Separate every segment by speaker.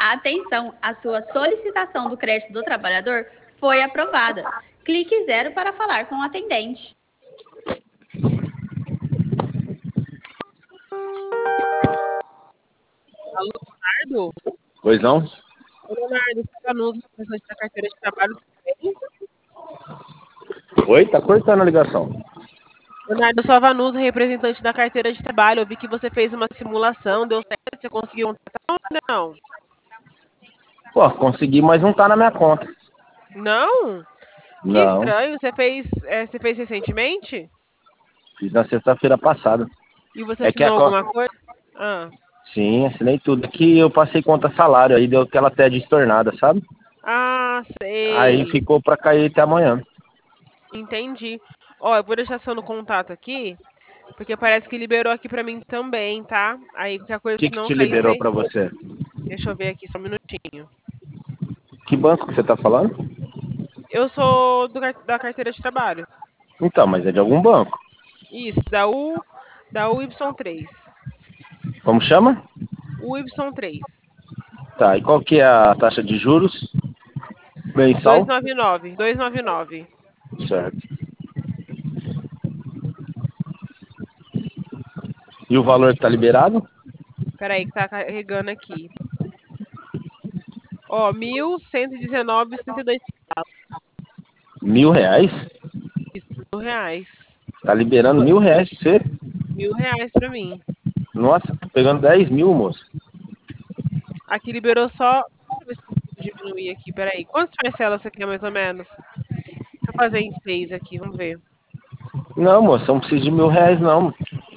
Speaker 1: Atenção, a sua solicitação do crédito do trabalhador foi aprovada. Clique 0 para falar com o atendente.
Speaker 2: Alô, Leonardo?
Speaker 3: Pois não?
Speaker 2: Ô, Leonardo, você está no representante da carteira de trabalho também?
Speaker 3: Oi, tá cortando a ligação.
Speaker 2: Leonardo, eu sou a Vanusa, representante da carteira de trabalho. Eu vi que você fez uma simulação, deu certo, você conseguiu contratar ou não?
Speaker 3: Pô, consegui, mas não tá na minha conta.
Speaker 2: Não? Que
Speaker 3: Não,
Speaker 2: estranho, você fez recentemente?
Speaker 3: fiz na sexta-feira passada.
Speaker 2: E você
Speaker 3: É que
Speaker 2: assinou alguma coisa? Ah,
Speaker 3: Sim, assinei tudo. É que eu passei conta salário, aí deu aquela TED estornada, sabe? Aí
Speaker 2: sei.
Speaker 3: ficou pra cair até amanhã.
Speaker 2: Entendi. Ó, eu vou deixar seu no contato aqui, porque parece que liberou aqui pra mim também, tá? Aí qualquer
Speaker 3: O
Speaker 2: coisa,
Speaker 3: que
Speaker 2: se
Speaker 3: que
Speaker 2: não
Speaker 3: te
Speaker 2: sair,
Speaker 3: liberou
Speaker 2: você...
Speaker 3: pra você?
Speaker 2: Deixa eu ver aqui, só um minutinho.
Speaker 3: Que banco que você tá falando?
Speaker 2: Eu sou da carteira de trabalho.
Speaker 3: Então, mas é de algum banco.
Speaker 2: Isso, da UY3.
Speaker 3: Como chama?
Speaker 2: UY3.
Speaker 3: Tá, e qual que é a taxa de juros mensal?
Speaker 2: 299, 299.
Speaker 3: Certo. E o valor que tá liberado?
Speaker 2: Peraí, que tá carregando aqui. Ó, 1.119,72
Speaker 3: R$ 1.000?
Speaker 2: reais.
Speaker 3: Tá liberando R$ 1.000 pra você?
Speaker 2: R$ 1.000 pra mim.
Speaker 3: Nossa, tô pegando 10 mil, moço.
Speaker 2: Aqui liberou só. Deixa eu ver se eu consigo diminuir aqui, peraí. Quantas parcelas você quer, mais ou menos? Deixa eu fazer em 6 aqui, vamos ver.
Speaker 3: Não, moço, eu não preciso de R$ 1.000, não.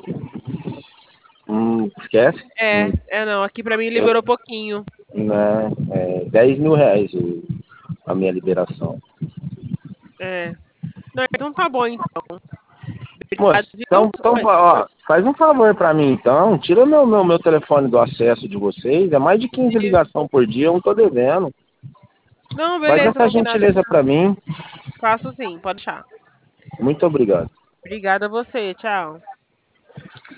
Speaker 3: Esquece.
Speaker 2: Não, aqui pra mim
Speaker 3: Eu,
Speaker 2: liberou pouquinho.
Speaker 3: né, é R$ 10.000 a minha liberação.
Speaker 2: É. Não, então tá bom, então.
Speaker 3: Moço,
Speaker 2: Obrigado, viu?
Speaker 3: então, ó, faz um favor pra mim, então. Tira meu telefone do acesso de vocês. É mais de 15 ligações por dia, eu não tô devendo.
Speaker 2: Não,
Speaker 3: Faz
Speaker 2: beleza,
Speaker 3: essa
Speaker 2: combinado.
Speaker 3: gentileza pra mim.
Speaker 2: Faço sim, pode deixar.
Speaker 3: Muito obrigado.
Speaker 2: Obrigada a você, tchau.